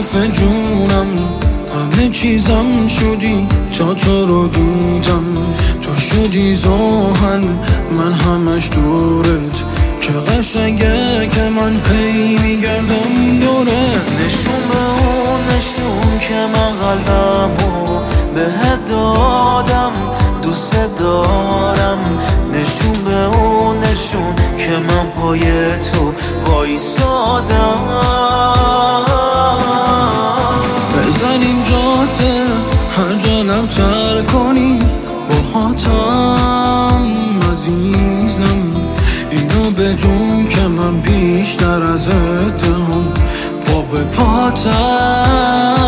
حرف جونم، همه چیزم شدی تا تو رو دیدم. تو شدی زحل، من همش دورت، که قشنگه که من هی میگردم دوره. نشون به اون نشون که من قلبمو بهت دادم، دوست دارم. نشون به اون نشون که من پای تو وایسادم. بزنیم جاده، هر جا لبتر کنی باهاتم عزیزم. اینو بدون که من بیشتر از ادام پا به پاتم.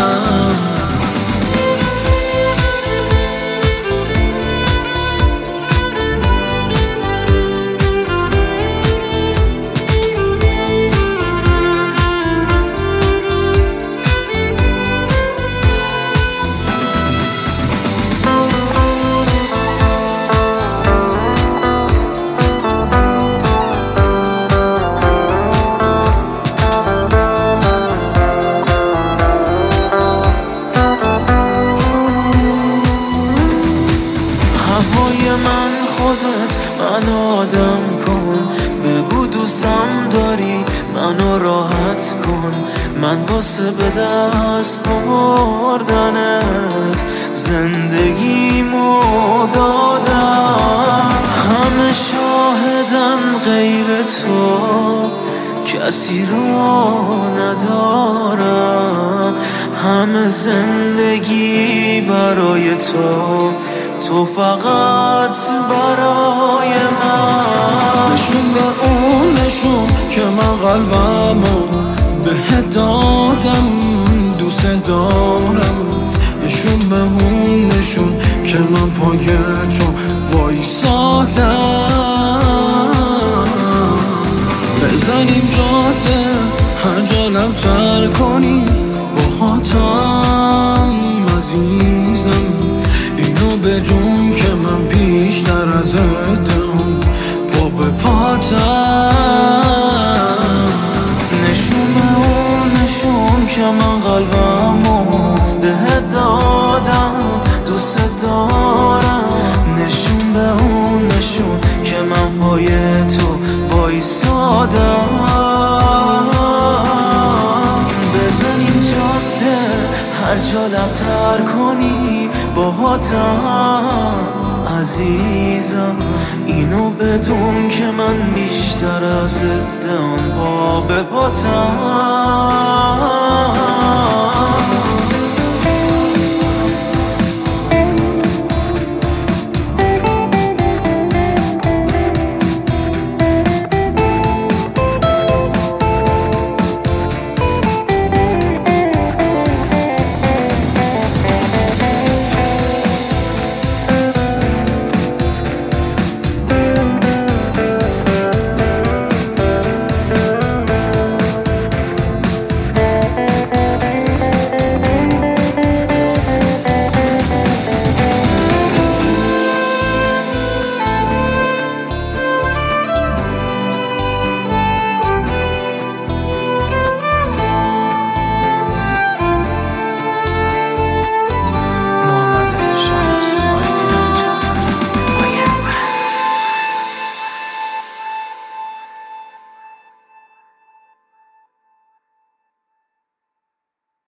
هوای من خودت من آدم کن، بگو دوستم داری منو راحت کن. من واسه به دست آوردنت زندگیمو دادم. همه شاهدن غیر تو، کسی رو ندارم. همه زندگی برای تو، تو فقط برای من. نشون به اون نشون که من قلبمو بهت دادم، دوست دارم. نشون به اون نشون که من پای تو وایسادم. بزنیم جاده، هر جا لبتر کنی باهاتم عزیزم. اینو بدون که من بیشتر از ادام پا به پاتم. نشون به اون نشون که من قلبمو بهت دادم، دوست دارم. نشون به اون نشون که من پای تو وایسادم. بزنیم جاده، هر جا لبتر کنی باهاتم عزیزم. اینو بدون که من بیشتر از ادام پا به پاتم.